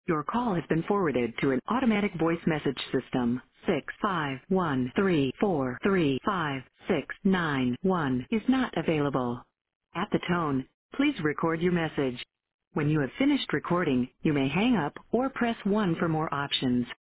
Your call has been forwarded to an automatic voice message system. 65134356691 is not available. At the tone, please record your message. When you have finished recording, you may hang up or press 1 for more options.